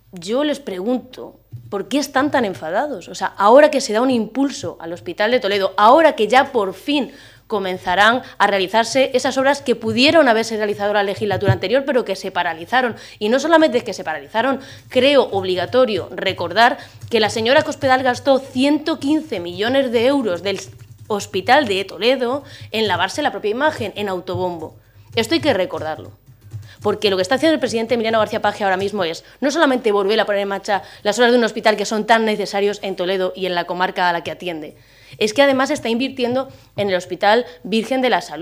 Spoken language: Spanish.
yo les pregunto, ¿por qué están tan enfadados? O sea, ahora que se da un impulso al Hospital de Toledo, ahora que ya por fin comenzarán a realizarse esas obras que pudieron haberse realizado en la legislatura anterior, pero que se paralizaron. Y no solamente es que se paralizaron, creo obligatorio recordar que la señora Cospedal gastó 115 millones de euros del Hospital de Toledo en lavarse la propia imagen, en autobombo. Esto hay que recordarlo. Porque lo que está haciendo el presidente Emiliano García Paje ahora mismo es no solamente volver a poner en marcha las obras de un hospital que son tan necesarios en Toledo y en la comarca a la que atiende, es que además está invirtiendo en el Hospital Virgen de la Salud.